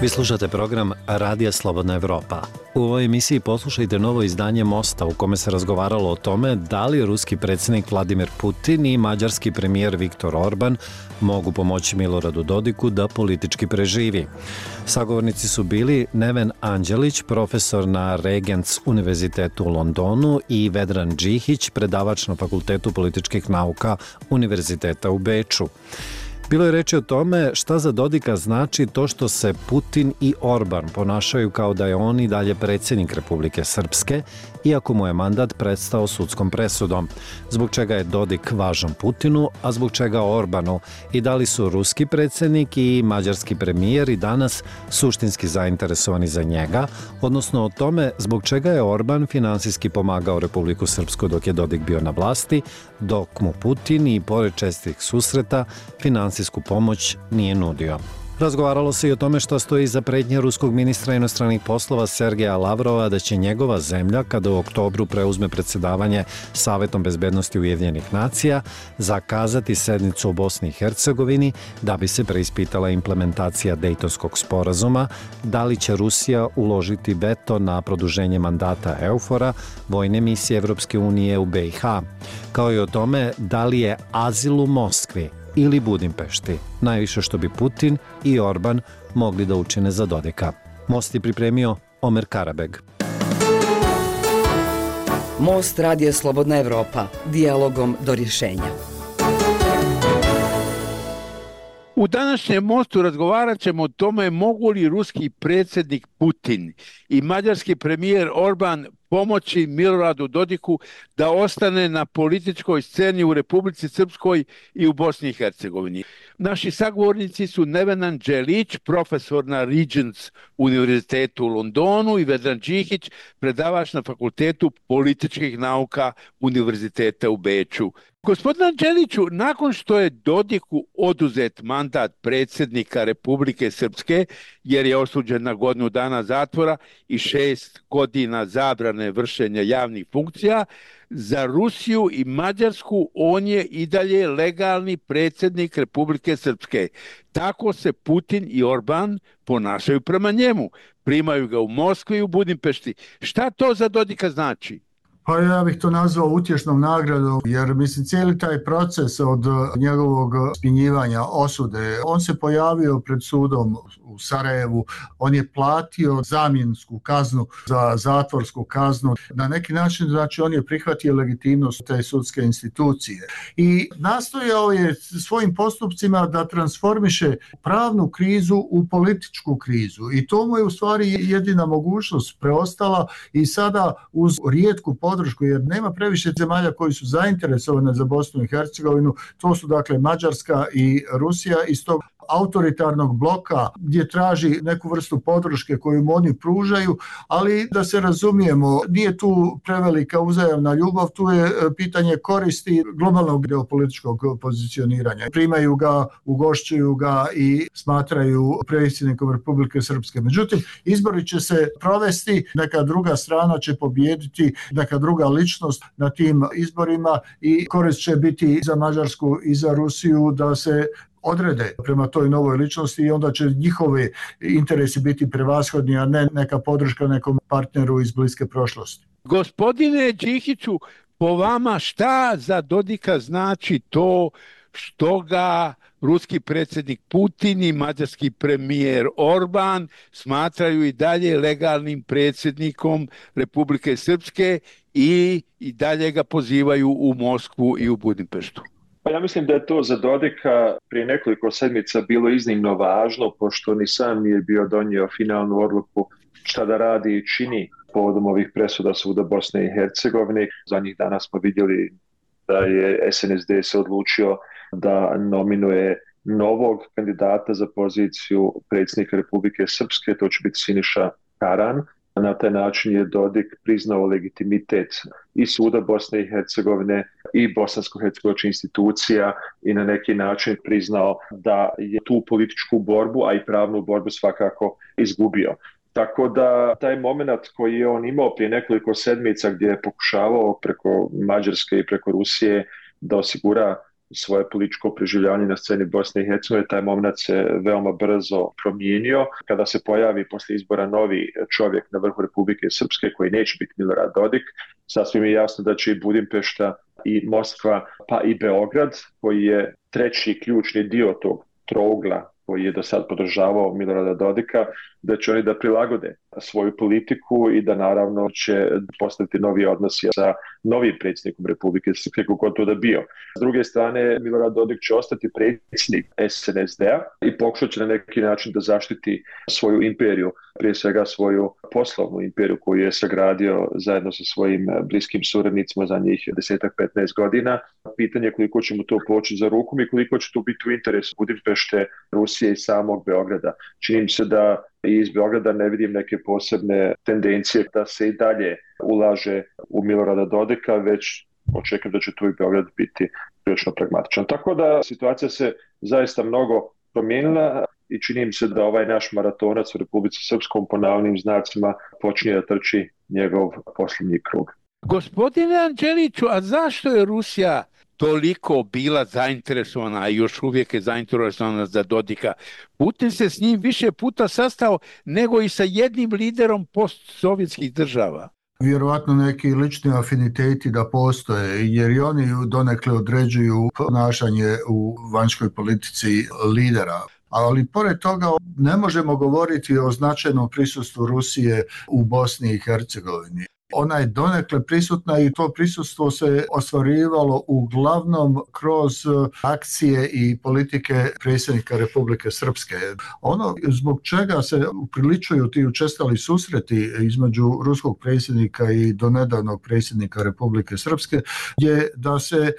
Vi slušate program Radija Slobodna Evropa. U ovoj emisiji poslušajte novo izdanje Mosta u kome se razgovaralo o tome da li ruski predsjednik Vladimir Putin i mađarski premijer Viktor Orban mogu pomoći Miloradu Dodiku da politički preživi. Sagovornici su bili Neven Anđelić, profesor na Regents univerzitetu u Londonu, i Vedran Džihić, predavač na Fakultetu političkih nauka Univerziteta u Beču. Bilo je reči o tome šta za Dodika znači to što se Putin i Orban ponašaju kao da je on i dalje predsjednik Republike Srpske, iako mu je mandat prestao sudskom presudom. Zbog čega je Dodik važan Putinu, a zbog čega Orbanu, i da li su ruski predsjednik i mađarski premijer i danas suštinski zainteresovani za njega, odnosno o tome zbog čega je Orban finansijski pomagao Republiku Srpsku dok je Dodik bio na vlasti, dok mu Putin i pored čestih susreta finansijsku pomoć nije nudio. Razgovaralo se i o tome što stoji iza pretnje ruskog ministra inostranih poslova Sergeja Lavrova da će njegova zemlja, kada u oktobru preuzme predsjedavanje Savetom bezbednosti Ujedinjenih nacija, zakazati sednicu u Bosni i Hercegovini da bi se preispitala implementacija Dejtonskog sporazuma, da li će Rusija uložiti veto na produženje mandata EUFOR-a, vojne misije Evropske unije u BiH, kao i o tome da li je azil u Moskvi ili Budimpešti najviše što bi Putin i Orban mogli da učine za Dodika. Most je pripremio Omer Karabeg. Most Radija Slobodna Evropa, dijalogom do rješenja. U današnjem Mostu razgovarat ćemo o tome mogu li ruski predsjednik Putin i mađarski premijer Orban pomoći Miloradu Dodiku da ostane na političkoj sceni u Republici Srpskoj i u Bosni i Hercegovini. Naši sagovornici su Neven Anđelić, profesor na Regents univerzitetu u Londonu, i Vedran Džihić, predavač na Fakultetu političkih nauka Univerziteta u Beču. Gospodine Anđeliću, nakon što je Dodiku oduzet mandat predsjednika Republike Srpske, jer je osuđen na godinu dana zatvora i 6 godina zabrane vršenja javnih funkcija, za Rusiju i Mađarsku on je i dalje legalni predsjednik Republike Srpske. Tako se Putin i Orban ponašaju prema njemu. Primaju ga u Moskvi i u Budimpešti. Šta to za Dodika znači? Pa ja bih to nazvao utješnom nagradom, jer mislim cijeli taj proces od njegovog smjenjivanja, osude, on se pojavio pred sudom u Sarajevu, on je platio zamjensku kaznu za zatvorsku kaznu. Na neki način, znači, on je prihvatio legitimnost te sudske institucije i nastojao je svojim postupcima da transformiše pravnu krizu u političku krizu i to mu je u stvari jedina mogućnost preostala i sada uz rijetku podršku, jer nema previše zemalja koji su zainteresovane za Bosnu i Hercegovinu, to su dakle Mađarska i Rusija, iz tog autoritarnog bloka gdje traži neku vrstu podrške koju mu oni pružaju, ali da se razumijemo, nije tu prevelika uzajamna ljubav, tu je pitanje koristi globalnog geopolitičkog pozicioniranja. Primaju ga, ugošćuju ga i smatraju predsjednikom Republike Srpske. Međutim, izbori će se provesti, neka druga strana će pobijediti, neka druga ličnost na tim izborima i korist će biti za Mađarsku i za Rusiju da se odrede prema toj novoj ličnosti i onda će njihovi interesi biti prevashodni, a ne neka podrška nekom partneru iz bliske prošlosti. Gospodine Džihiću, po vama šta za Dodika znači to što ga ruski predsjednik Putin i mađarski premijer Orban smatraju i dalje legalnim predsjednikom Republike Srpske i dalje ga pozivaju u Moskvu i u Budimpeštu? Pa ja mislim da je to za Dodika prije nekoliko sedmica bilo iznimno važno, pošto ni sam nije bio donio finalnu odluku šta da radi i čini povodom ovih presuda suda Bosne i Hercegovine. Zadnjih dana smo vidjeli da je SNSD se odlučio da nominuje novog kandidata za poziciju predsjednika Republike Srpske, to će biti Siniša Karan. Na taj način je Dodik priznao legitimitet i suda Bosne i Hercegovine i bosansko-hercegovačkih institucija i na neki način priznao da je tu političku borbu, a i pravnu borbu svakako izgubio. Tako da taj moment koji je on imao prije nekoliko sedmica gdje je pokušavao preko Mađarske i preko Rusije da osigura svoje političko preživljavanje na sceni Bosne i Hercegovine. Taj moment se veoma brzo promijenio. Kada se pojavi poslije izbora novi čovjek na vrhu Republike Srpske koji neće biti Milorad Dodik, sasvim je jasno da će i Budimpešta i Moskva pa i Beograd, koji je treći ključni dio tog trougla koji je do sad podržavao Milorada Dodika, da će oni da prilagode svoju politiku i da naravno će postaviti novi odnosi sa novim predsjednikom Republike Srpske, kako to da bio. S druge strane, Milorad Dodik će ostati predsjednik SNSD-a i pokušat će na neki način da zaštiti svoju imperiju, prije svega svoju poslovnu imperiju koju je sagradio zajedno sa svojim bliskim suradnicima za njih 10-15 godina. Pitanje je koliko će mu to poći za rukom i koliko će to biti u interesu Budimpešte, Rusije i samog Beograda. Čini mi se da i iz Beograda ne vidim neke posebne tendencije da se i dalje ulaže u Milorada Dodika, već očekujem da će tu i Beograd biti prilično pragmatičan. Tako da situacija se zaista mnogo promijenila i čini mi se da ovaj naš maratonac u Republici Srpskom po navodnim znacima počinje da trči njegov posljednji krug. Gospodine Anđeliću, a zašto je Rusija toliko bila zainteresovana, a još uvijek je zainteresovana za Dodika? Putin se s njim više puta sastao nego i sa jednim liderom postsovjetskih država. Vjerovatno neki lični afiniteti da postoje, jer i oni donekle određuju ponašanje u vanjskoj politici lidera. Ali pored toga ne možemo govoriti o značajnom prisustvu Rusije u Bosni i Hercegovini. Ona je donekle prisutna i to prisustvo se ostvarivalo uglavnom kroz akcije i politike predsjednika Republike Srpske. Ono zbog čega se upriličuju ti učestali susreti između ruskog predsjednika i donedavnog predsjednika Republike Srpske je da se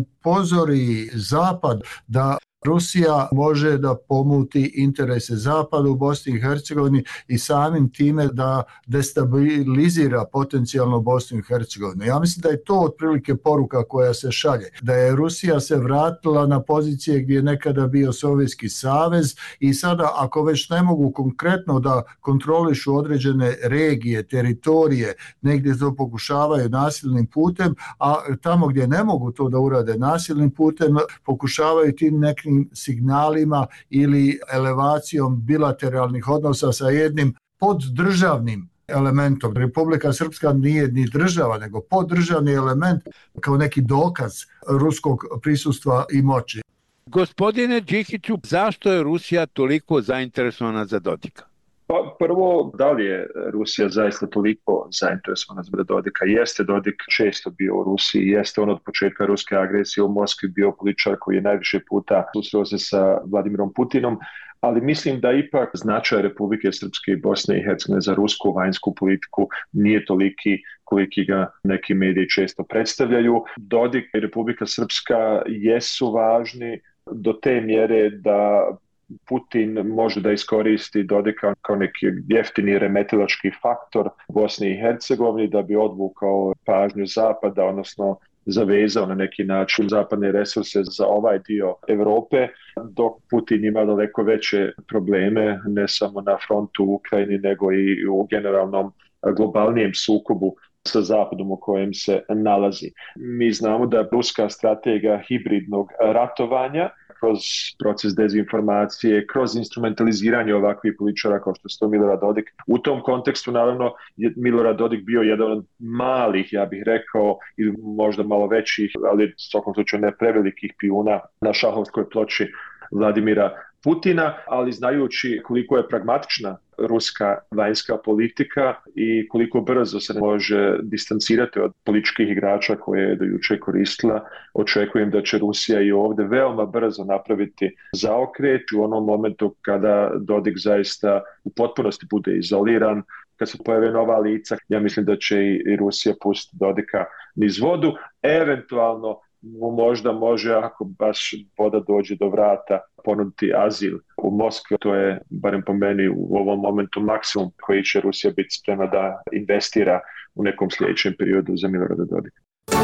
upozori Zapad da Rusija može da pomuti interese Zapada u Bosni i Hercegovini i samim time da destabilizira potencijalno Bosnu i Hercegovinu. Ja mislim da je to otprilike poruka koja se šalje. Da je Rusija se vratila na pozicije gdje je nekada bio Sovjetski savez i sada ako već ne mogu konkretno da kontrolišu određene regije, teritorije, negdje to pokušavaju nasilnim putem, a tamo gdje ne mogu to da urade nasilnim putem, pokušavaju tim nekim signalima ili elevacijom bilateralnih odnosa sa jednim poddržavnim elementom. Republika Srpska nije ni država, nego poddržavni element kao neki dokaz ruskog prisustva i moći. Gospodine Đikiću, zašto je Rusija toliko zainteresovana za Dodika? Pa prvo, da li je Rusija zaista toliko zainteresovana za Dodika? Jeste Dodik često bio u Rusiji, jeste on od početka ruske agresije u Moskvi bio političar koji je najviše puta susreo se sa Vladimirom Putinom, ali mislim da ipak značaj Republike Srpske i Bosne i Hercegovine za rusku vanjsku politiku nije toliki koliki ga neki mediji često predstavljaju. Dodik i Republika Srpska jesu važni do te mjere da Putin može da iskoristi Dodika kao neki jeftini remetilački faktor Bosne i Hercegovine da bi odvukao pažnju Zapada, odnosno zavezao na neki način zapadne resurse za ovaj dio Europe, dok Putin ima daleko veće probleme ne samo na frontu u Ukrajini nego i u generalnom globalnijem sukobu sa Zapadom u kojem se nalazi. Mi znamo da ruska strategija hibridnog ratovanja kroz proces dezinformacije, kroz instrumentaliziranje ovakvih političara kao što je to Milorad Dodik. U tom kontekstu, naravno, je Milorad Dodik bio jedan od malih, ja bih rekao, ili možda malo većih, ali u svakom slučaju ne prevelikih pijuna na šahovskoj ploči Vladimira Putina, ali znajući koliko je pragmatična ruska vanjska politika i koliko brzo se može distancirati od političkih igrača koje je do juče koristila, očekujem da će Rusija i ovdje veoma brzo napraviti zaokret u onom momentu kada Dodik zaista u potpunosti bude izoliran, kad se pojave nova lica. Ja mislim da će i Rusija pustiti Dodika niz vodu, eventualno možda može, ako baš voda dođe do vrata, ponuditi azil u Moskvi. To je, barem po meni, u ovom momentu maksimum koji će Rusija biti spremna da investira u nekom sljedećem periodu za Milorada Dodika.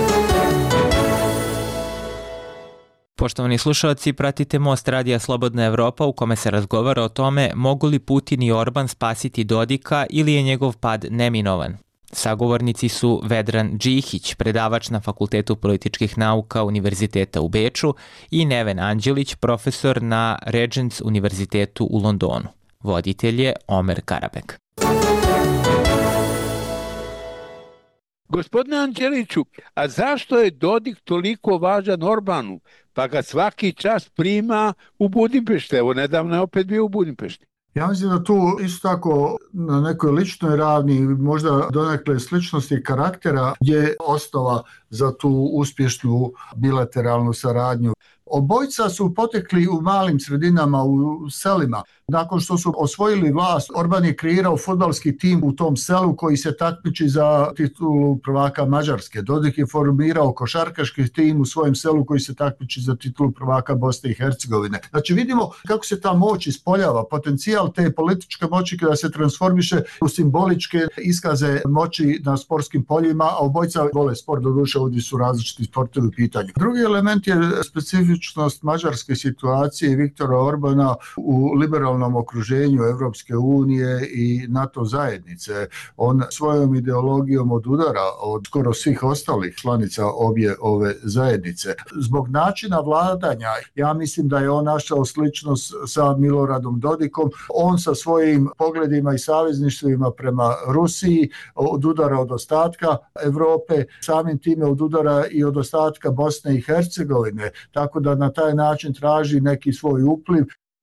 Poštovani slušalci, pratite Most Radija Slobodna Evropa u kome se razgovara o tome mogu li Putin i Orban spasiti Dodika ili je njegov pad neminovan. Sagovornici su Vedran Džihić, predavač na Fakultetu političkih nauka Univerziteta u Beču, i Neven Anđelić, profesor na Regents Univerzitetu u Londonu. Voditelj je Omer Karabek. Gospodine Anđeliću, a zašto je Dodik toliko važan Orbanu? Pa ga svaki čas prima u Budimpešti. Evo, nedavno je opet bio u Budimpešti. Ja mislim da tu isto tako na nekoj ličnoj ravni, možda donekle sličnosti karaktera, je osnova za tu uspješnu bilateralnu saradnju. Obojica su potekli u malim sredinama, u selima. Nakon što su osvojili vlast, Orban je kreirao fudbalski tim u tom selu koji se takmiči za titulu prvaka Mađarske. Dodik je formirao košarkaški tim u svojem selu koji se takmiči za titulu prvaka Bosne i Hercegovine. Znači vidimo kako se ta moć ispoljava, potencijal te političke moći kada se transformiše u simboličke iskaze moći na sportskim poljima, a obojica vole sport, doduše ovdje su različiti sportovi u pitanju. Drugi element je specifičnost mađarske situacije i Viktora Orbana u liberalnom okruženju Evropske unije i NATO zajednice. On svojom ideologijom odudara od skoro svih ostalih članica obje ove zajednice. Zbog načina vladanja, ja mislim da je on našao sličnost sa Miloradom Dodikom. On sa svojim pogledima i savezništvima prema Rusiji odudara od ostatka Evrope, samim time odudara i od ostatka Bosne i Hercegovine, tako da na taj način traži neki svoj upliv.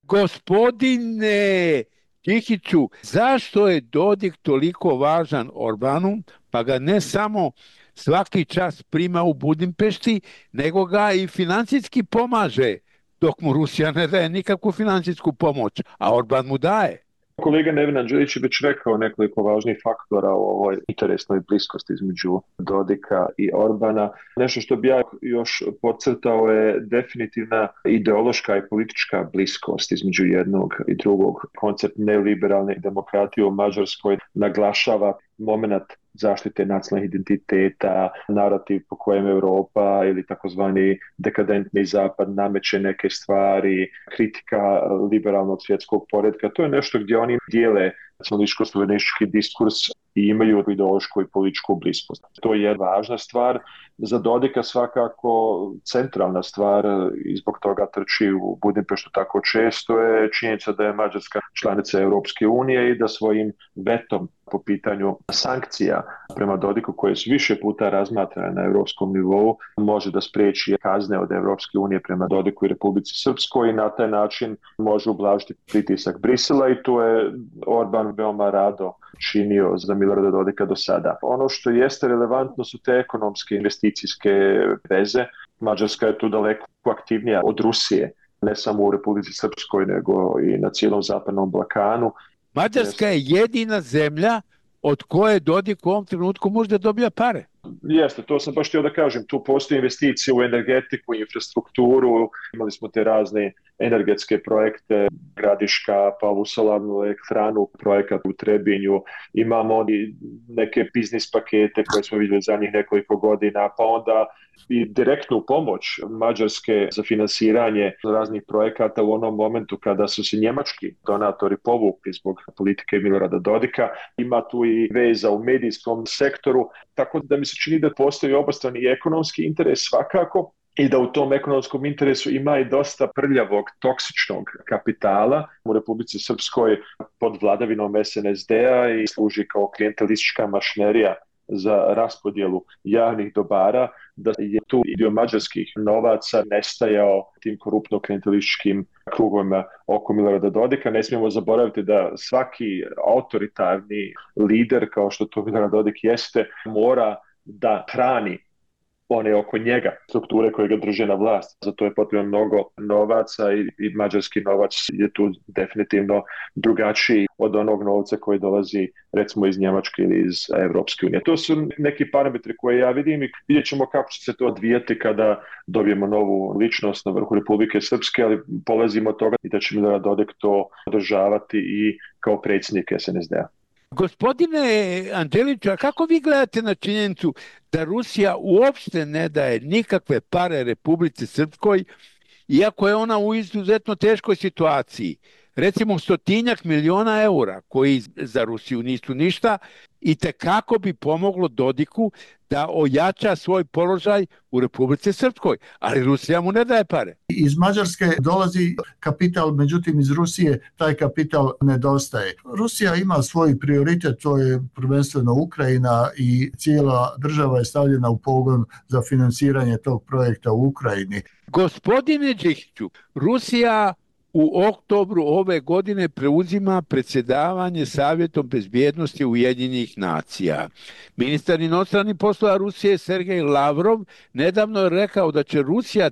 Gospodine Džihiću, zašto je Dodik toliko važan Orbanu, pa ga ne samo svaki čas prima u Budimpešti, nego ga i financijski pomaže, dok mu Rusija ne daje nikakvu financijsku pomoć, a Orban mu daje? Kolega Neven Anđelić je već rekao nekoliko važnih faktora o ovoj interesnoj bliskosti između Dodika i Orbana. Nešto što bi ja još podcrtao je definitivna ideološka i politička bliskost između jednog i drugog. Koncept neoliberalne demokratije u Mađarskoj naglašava moment zaštite nacionalnih identiteta, narativ po kojem Europa ili takozvani dekadentni zapad nameće neke stvari, kritika liberalnog svjetskog poretka. To je nešto gdje oni dijele nacionalističko-suverenistički diskurs i imaju ideološku i političku bliskost. To je važna stvar. Za Dodika svakako centralna stvar i zbog toga trči u Budimpeštu tako često je činjenica da je Mađarska članica Europske unije i da svojim vetom po pitanju sankcija prema Dodiku koje su više puta razmatrane na europskom nivou može da spriječi kazne od Europske unije prema Dodiku i Republici Srpskoj i na taj način može ublažiti pritisak Brisela i to je Orban veoma rado činio za Milorada Dodika do sada. Ono što jeste relevantno su te ekonomske investicijske veze. Mađarska je tu daleko aktivnija od Rusije, ne samo u Republici Srpskoj nego i na cijelom zapadnom Balkanu. Mađarska je jedina zemlja od koje Dodik u ovom trenutku može da dobija pare. Jeste, to sam baš htio da kažem. Tu postoji investicije u energetiku, infrastrukturu, imali smo te razne energetske projekte, Gradiška, pa ovu solarnu elektranu, projekat u Trebinju, imamo neke biznis pakete koje smo vidjeli zadnjih nekoliko godina, pa onda i direktnu pomoć Mađarske za finansiranje raznih projekata u onom momentu kada su se njemački donatori povukli zbog politike Milorada Dodika. Ima tu i veza u medijskom sektoru, tako da mi se čini da postoji obostrani i ekonomski interes svakako i da u tom ekonomskom interesu ima i dosta prljavog, toksičnog kapitala u Republici Srpskoj pod vladavinom SNSD-a i služi kao klijentelistička mašinerija za raspodjelu javnih dobara, da je tu i dio mađarskih novaca nestajao tim koruptno-klijentelističkim krugovima oko Milorada Dodika. Ne smijemo zaboraviti da svaki autoritarni lider, kao što to Milorad Dodik jeste, mora da hrani one oko njega, strukture koje ga drže na vlast. Zato je potrebno mnogo novaca i mađarski novac je tu definitivno drugačiji od onog novca koji dolazi recimo iz Njemačke ili iz Evropske unije. To su neki parametri koje ja vidim i vidjet ćemo kako će se to odvijati kada dobijemo novu ličnost na vrhu Republike Srpske, ali polazimo od toga i da će Milorad Dodik to održavati i kao predsjednik SNSD-a. Gospodine Anđeliću, a kako vi gledate na činjenicu da Rusija uopšte ne daje nikakve pare Republici Srpskoj, iako je ona u izuzetno teškoj situaciji? recimo 100 miliona eura, koji za Rusiju nisu ništa, i tekako bi pomoglo Dodiku da ojača svoj položaj u Republici Srpskoj, ali Rusija mu ne daje pare. Iz Mađarske dolazi kapital, međutim iz Rusije taj kapital nedostaje. Rusija ima svoj prioritet, to je prvenstveno Ukrajina i cijela država je stavljena u pogon za financiranje tog projekta u Ukrajini. Gospodine Đikiću, Rusija u oktobru ove godine preuzima predsjedavanje Savjetom bezbjednosti Ujedinjenih nacija. Ministar inostranih poslova Rusije Sergej Lavrov nedavno je rekao da će Rusija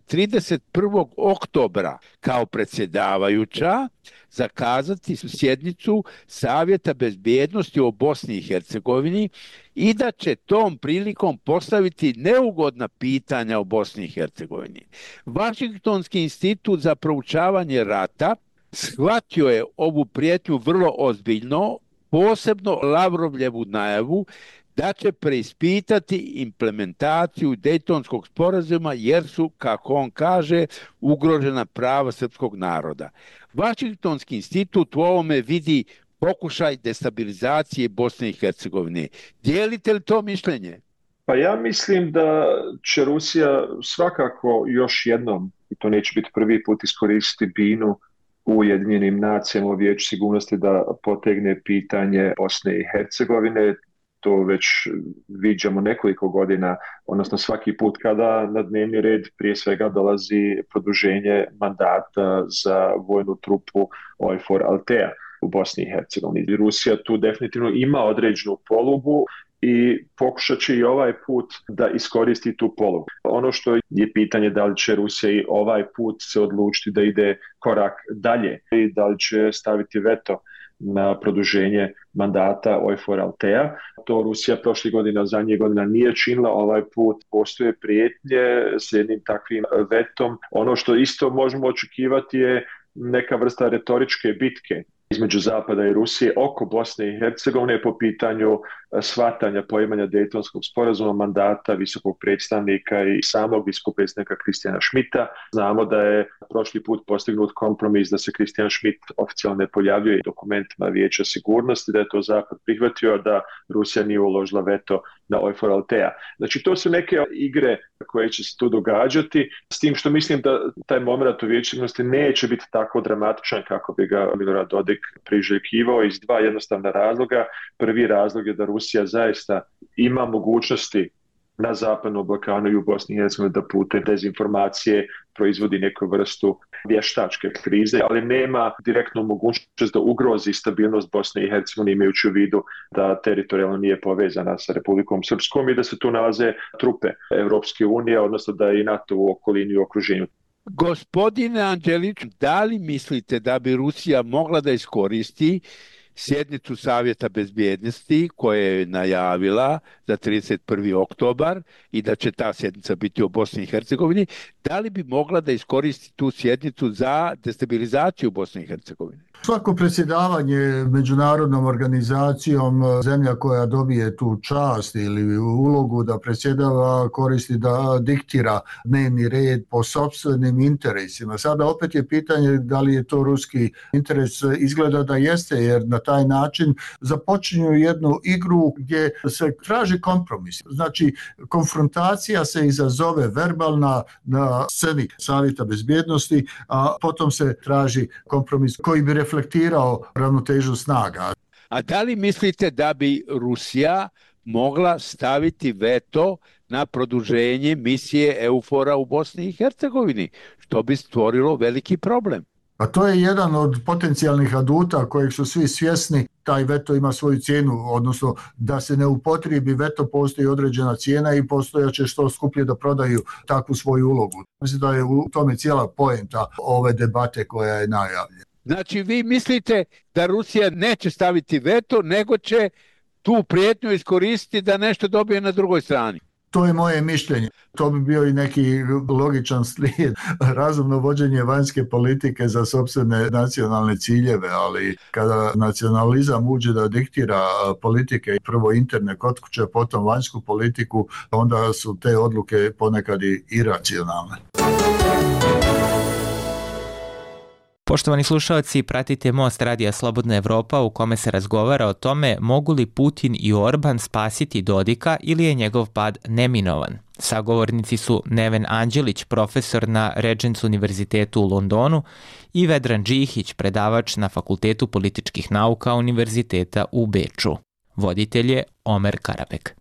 31. oktobra kao predsjedavajuća zakazati sjednicu Savjeta bezbjednosti o Bosni i Hercegovini i da će tom prilikom postaviti neugodna pitanja o Bosni i Hercegovini. Vašingtonski institut za proučavanje rata shvatio je ovu prijetnju vrlo ozbiljno, posebno Lavrovljevu najavu da će preispitati implementaciju Dejtonskog sporazuma jer su, kako on kaže, ugrožena prava srpskog naroda. Vašingtonski institut u ovome vidi pokušaj destabilizacije Bosne i Hercegovine. Dijelite li to mišljenje? Pa ja mislim da će Rusija svakako još jednom, i to neće biti prvi put, iskoristiti binu u Ujedinjenim nacijama u Vijeću sigurnosti da potegne pitanje Bosne i Hercegovine. To već viđamo nekoliko godina, odnosno svaki put kada na dnevni red prije svega dolazi produženje mandata za vojnu trupu OIFOR Altea u Bosni i Hercegovini. Rusija tu definitivno ima određenu polugu i pokušat će i ovaj put da iskoristi tu polugu. Ono što je pitanje da li će Rusija i ovaj put se odlučiti da ide korak dalje i da li će staviti veto na produženje mandata OIFOR Altea. To Rusija prošlih godina, zadnjih godina nije činila, ovaj put postoje prijetnje s jednim takvim vetom. Ono što isto možemo očekivati je neka vrsta retoričke bitke između Zapada i Rusije oko Bosne i Hercegovine po pitanju shvatanja poimanja Dejtonskog sporazuma, mandata visokog predstavnika i samog visokog predstavnika Kristijana Schmidta. Znamo da je prošli put postignut kompromis da se Kristijan Schmidt oficijalno ne pojavljuje dokumentima Vijeća sigurnosti, da je to Zapad prihvatio, da Rusija nije uložila veto na OIFOR Altea. Znači to su neke igre koje će se tu događati, s tim što mislim da taj moment u Vijeću sigurnosti neće biti tako dramatičan kako bi ga Milorad Dodik priželjkivao iz dva jednostavna razloga. Prvi razlog je da Rusija zaista ima mogućnosti na Zapadnom Balkanu i u Bosni i Hercegovini da putem dezinformacije proizvodi neku vrstu vještačke krize, ali nema direktnu mogućnost da ugrozi stabilnost Bosne i Hercegovine imajući u vidu da teritorijalno nije povezana sa Republikom Srpskom i da se tu nalaze trupe Europske unije, odnosno da je i NATO u okolini i okruženju. Gospodine Anđelić, da li mislite da bi Rusija mogla da iskoristi sjednicu Savjeta bezbjednosti koja je najavila za 31. oktobar i da će ta sjednica biti u Bosni i Hercegovini, da li bi mogla da iskoristi tu sjednicu za destabilizaciju Bosne i Hercegovine? Svako predsjedavanje međunarodnom organizacijom, zemlja koja dobije tu čast ili ulogu da predsjedava, koristi da diktira dnevni red po sopstvenim interesima. Sada opet je pitanje da li je to ruski interes, izgleda da jeste, jer na taj način započinju jednu igru gdje se traži kompromis. Znači, konfrontacija se izazove verbalna na sceni Savjeta bezbjednosti, a potom se traži kompromis koji bi reflektirao ravnotežu snaga. A da li mislite da bi Rusija mogla staviti veto na produženje misije EUFOR-a u Bosni i Hercegovini, što bi stvorilo veliki problem? A to je jedan od potencijalnih aduta kojeg su svi svjesni. Taj veto ima svoju cijenu, odnosno da se ne upotrijebi veto postoji određena cijena i postojaće što skuplje da prodaju takvu svoju ulogu. Mislim da je u tome cijela poenta ove debate koja je najavljena. Znači vi mislite da Rusija neće staviti veto, nego će tu prijetnju iskoristiti da nešto dobije na drugoj strani? To je moje mišljenje. To bi bio i neki logičan slijed, razumno vođenje vanjske politike za sopstvene nacionalne ciljeve, ali kada nacionalizam uđe da diktira politike, prvo interne kod kuće, potom vanjsku politiku, onda su te odluke ponekad i iracionalne. Poštovani slušalci, pratite Most Radija Slobodna Evropa u kome se razgovara o tome mogu li Putin i Orban spasiti Dodika ili je njegov pad neminovan. Sagovornici su Neven Anđelić, profesor na Regents univerzitetu u Londonu, i Vedran Džihić, predavač na Fakultetu političkih nauka Univerziteta u Beču. Voditelj je Omer Karabek.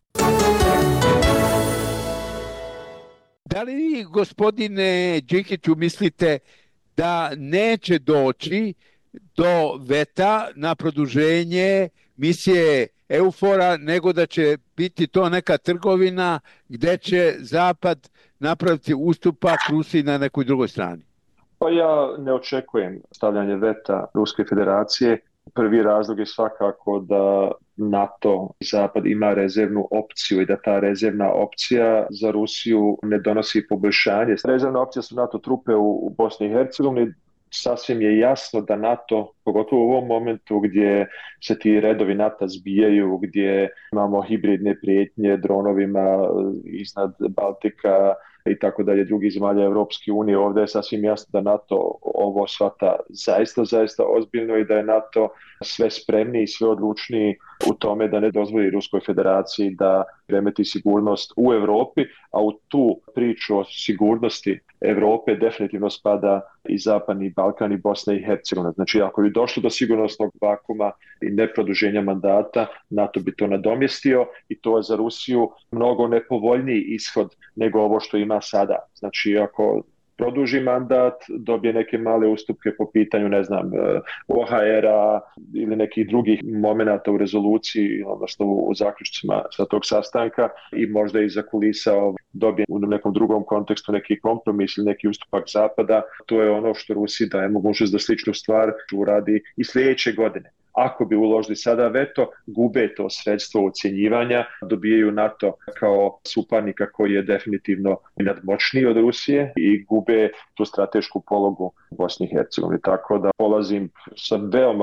Da li vi, gospodine Džihiću, mislite da neće doći do veta na produženje misije EUFOR-a, nego da će biti to neka trgovina gde će Zapad napraviti ustupak Rusiji na nekoj drugoj strani? Pa ja ne očekujem stavljanje veta Ruske federacije. Prvi razlog je svakako da NATO i Zapad ima rezervnu opciju i da ta rezervna opcija za Rusiju ne donosi poboljšanje. Rezervna opcija su NATO trupe u Bosni i Hercegovini. Sasvim je jasno da NATO, pogotovo u ovom momentu gdje se ti redovi NATO zbijaju, gdje imamo hibridne prijetnje dronovima iznad Baltika i tako dalje, drugih zemalja Europske unije, ovdje je sasvim jasno da NATO ovo shvata zaista ozbiljno i da je NATO sve spremniji i sve odlučniji u tome da ne dozvoli Ruskoj federaciji da remeti sigurnost u Europi, a u tu priču o sigurnosti Europe definitivno spada i Zapadni Balkan i Bosna i Hercegovina. Znači, ako bi došlo do sigurnosnog vakuma i neproduženja mandata, NATO bi to nadomjestio i to je za Rusiju mnogo nepovoljniji ishod nego ovo što ima sada. Znači, ako produži mandat, dobije neke male ustupke po pitanju, ne znam, OHR-a ili nekih drugih momenata u rezoluciji, odnosno u zaključcima sa tog sastanka i možda iza kulisa dobije u nekom drugom kontekstu neki kompromis ili neki ustupak Zapada, to je ono što Rusiji daje mogućnost da sličnu stvar uradi i sljedeće godine. Ako bi uložili sada veto, gube to sredstvo ocjenjivanja, dobijaju NATO kao suparnika koji je definitivno nadmoćniji od Rusije i gube tu stratešku pologu u Bosni i Hercegovini. Tako da polazim sa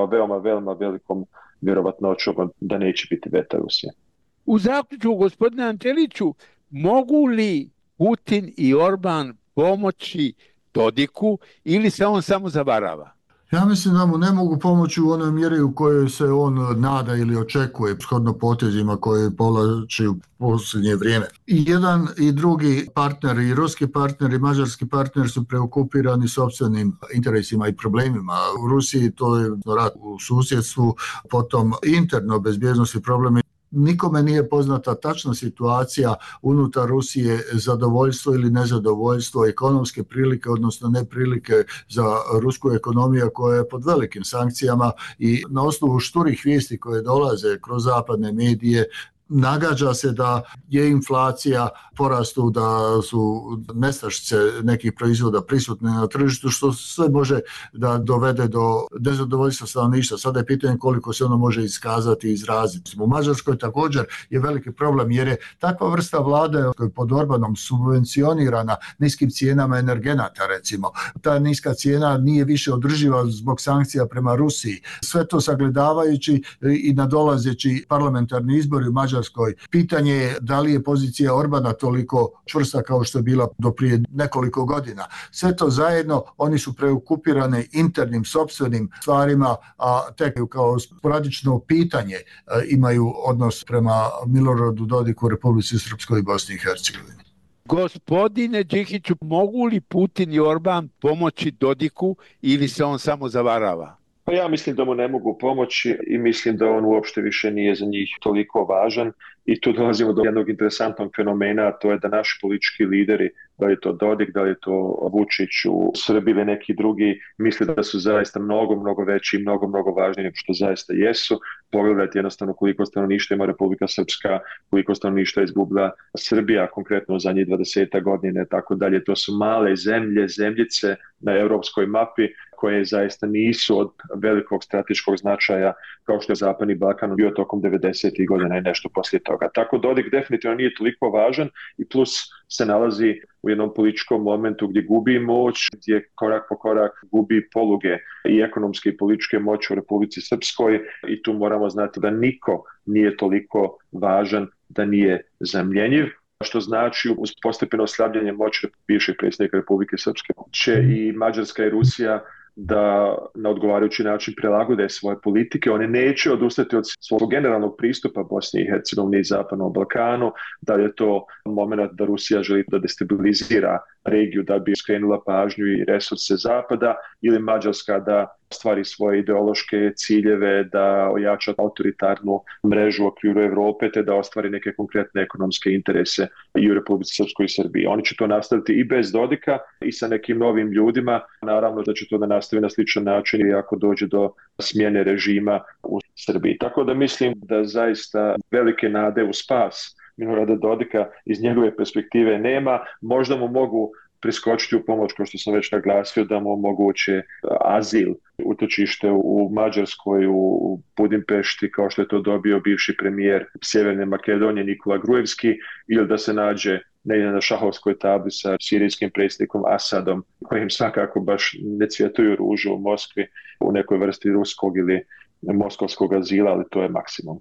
veoma velikom vjerovatnoćom da neće biti veta Rusije. U zaključku, gospodine Anđeliću, mogu li Putin i Orban pomoći Dodiku ili se on samo zavarava? Ja mislim da mu ne mogu pomoći u onoj mjeri u kojoj se on nada ili očekuje shodno potezima koje povlači u posljednje vrijeme. I jedan i drugi partner, i ruski partner i mađarski partner su preokupirani sopstvenim interesima i problemima. U Rusiji to je rat u susjedstvu, potom interno bezbjednosti problemi. Nikome nije poznata tačna situacija unutar Rusije, zadovoljstvo ili nezadovoljstvo, ekonomske prilike, odnosno neprilike za rusku ekonomiju koja je pod velikim sankcijama i na osnovu šturih vijesti koje dolaze kroz zapadne medije nagađa se da je inflacija porastu, da su nestašice nekih proizvoda prisutne na tržištu, što sve može da dovede do nezadovoljstva stanovništva. Sada je pitanje koliko se ono može iskazati i izraziti. U Mađarskoj također je veliki problem jer je takva vrsta vlade pod Orbanom subvencionirana niskim cijenama energenata, recimo. Ta niska cijena nije više održiva zbog sankcija prema Rusiji. Sve to sagledavajući i nadolazeći parlamentarni izbori u Mađarskoj, pitanje je da li je pozicija Orbana toliko čvrsta kao što je bila do prije nekoliko godina. Sve to zajedno, oni su preokupirani internim sopstvenim stvarima, a tek kao sporadično pitanje imaju odnos prema Miloradu Dodiku, Republici Srpskoj i Bosni i Hercegovini. Gospodine Džihiću, mogu li Putin i Orban pomoći Dodiku ili se on samo zavarava? Pa ja mislim da mu ne mogu pomoći i mislim da on uopšte više nije za njih toliko važan i tu dolazimo do jednog interesantnog fenomena, a to je da naši politički lideri, da li je to Dodik, da li je to Vučić u Srbiji ili neki drugi, misle da su zaista mnogo veći i mnogo važniji nego što zaista jesu. Pogledajte jednostavno koliko stanovništva ima Republika Srpska, koliko stanovništva izgubila Srbija, konkretno u zadnjih 20 godina, tako dalje. To su male zemljice na europskoj mapi koje zaista nisu od velikog strateškog značaja kao što je Zapadni Balkan bio tokom 90. godina i nešto poslije toga. Tako Dodik definitivno nije toliko važan i plus se nalazi u jednom političkom momentu gdje gubi moć, gdje korak po korak gubi poluge i ekonomske i političke moći u Republici Srpskoj i tu moramo znati da niko nije toliko važan da nije zamjenjiv, što znači uz postepeno slabljenje moći bivšeg predsjednika Republike Srpske će i Mađarska i Rusija da na odgovarajući način prilagode svoje politike. Oni neće odustati od svog generalnog pristupa Bosni i Hercegovini i Zapadnom Balkanu, da je to moment da Rusija želi da destabilizira regiju da bi skrenula pažnju i resurse Zapada, ili Mađarska da ostvari svoje ideološke ciljeve, da ojača autoritarnu mrežu u okviru Evrope, te da ostvari neke konkretne ekonomske interese i u Republici Srpskoj i Srbiji. Oni će to nastaviti i bez Dodika i sa nekim novim ljudima. Naravno da će to da nastavi na sličan način i ako dođe do smjene režima u Srbiji. Tako da mislim da zaista velike nade u spas Milorada Dodika iz njegove perspektive nema. Možda mu mogu priskočiti u pomoć, kao što sam već naglasio, da mu omoguće azil, utočište u Mađarskoj, u Budimpešti, kao što je to dobio bivši premijer Sjeverne Makedonije Nikola Grujevski, ili da se nađe negdje na šahovskoj tabli sa sirijskim predsjednikom Asadom, kojim svakako baš ne cvjetuju ružu u Moskvi, u nekoj vrsti ruskog ili moskovskog azila, ali to je maksimum.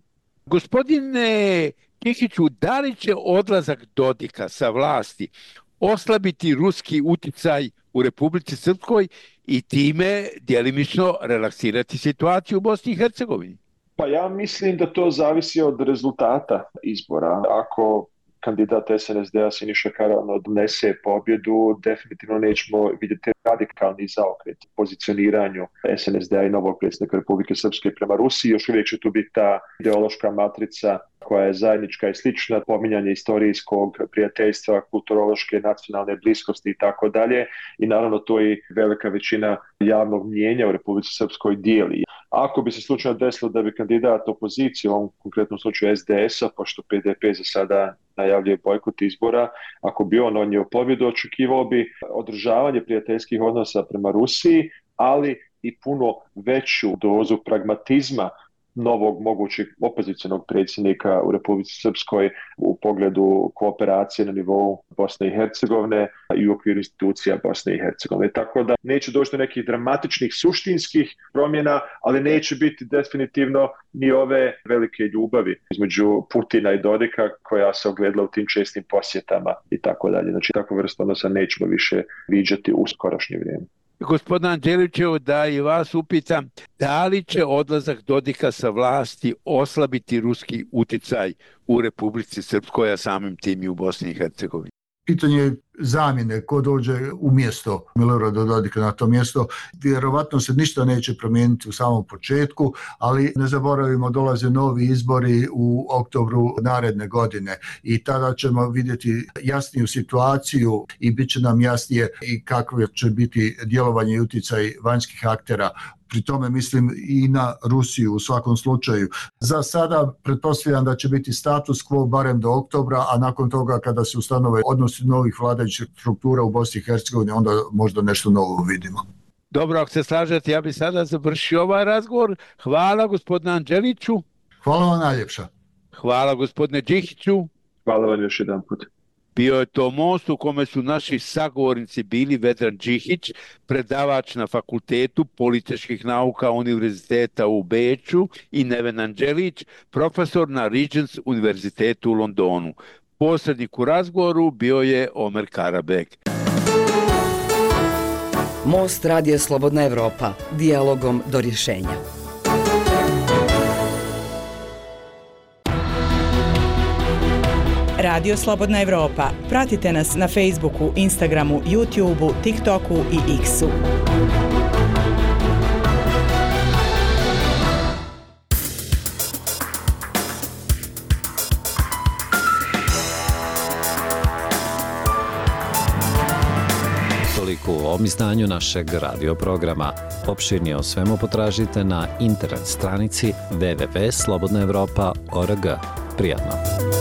Gospodine Đikiću, da li će odlazak Dodika sa vlasti oslabiti ruski uticaj u Republici Srpskoj i time djelimično relaksirati situaciju u Bosni i Hercegovini? Pa ja mislim da to zavisi od rezultata izbora. Ako kandidat SNSD-a Siniša Karaman odnese pobjedu, definitivno nećemo vidjeti radikalni zaokret u pozicioniranju SNSD-a i novog predsjednika Republike Srpske prema Rusiji. Još uvijek će tu biti ta ideološka matrica koja je zajednička i slična, pominjanje istorijskog prijateljstva, kulturološke, nacionalne bliskosti i tako dalje. I naravno to i velika većina javnog mnijenja u Republici Srpskoj dijeli. Ako bi se slučajno desilo da bi kandidat opozicije, u ovom konkretnom slučaju SDS-a, pošto PDP za sada najavljuje bojkot izbora, ako bi on odnio pobjedu, očekivao bi održavanje prijateljskih odnosa prema Rusiji, ali i puno veću dozu pragmatizma novog mogućeg opozicionog predsjednika u Republici Srpskoj u pogledu kooperacije na nivou Bosne i Hercegovine i u okviru institucija Bosne i Hercegovine. Tako da neće doći do nekih dramatičnih suštinskih promjena, ali neće biti definitivno ni ove velike ljubavi između Putina i Dodika koja se ogledala u tim čestim posjetama i tako dalje. Znači takvu vrstu odnosa nećemo više viđati u skorošnje vrijeme. Gospodin Anđelićev, da i vas upitam, da li će odlazak Dodika sa vlasti oslabiti ruski uticaj u Republici Srpskoj, a samim tim i u Bosni i Hercegovini? Pitanje zamjene, ko dođe umjesto Milorada Dodika na to mjesto, vjerovatno se ništa neće promijeniti u samom početku, ali ne zaboravimo, dolaze novi izbori u oktobru naredne godine i tada ćemo vidjeti jasniju situaciju i bit će nam jasnije i kakvo će biti djelovanje i utjecaj vanjskih aktera. Pri tome mislim i na Rusiju u svakom slučaju. Za sada pretpostavljam da će biti status quo barem do oktobra, a nakon toga kada se ustanove odnosi novih vladajućih struktura u Bosni i Hercegovini, onda možda nešto novo vidimo. Dobro, ako se slažete, ja bih sada završio ovaj razgovor. Hvala gospodine Anđeliću. Hvala vam najljepša. Hvala gospodine Đikiću. Hvala vam još jedan put. Bio je to most u kome su naši sagovornici bili Vedran Đikić, predavač na Fakultetu političkih nauka Univerziteta u Beču, i Neven Anđelić, profesor na Regents Univerzitetu u Londonu. Posrednik u razgovoru bio je Omer Karabek. Most Radija Slobodna Evropa. Dijalogom do rješenja. Radio Slobodna Evropa. Pratite nas na Facebooku, Instagramu, YouTubeu, TikToku i X-u. Toliko u ovom izdanju našeg radio programa. Opširnije o svemu potražite na internet stranici www.slobodnaevropa.org. Prijatno!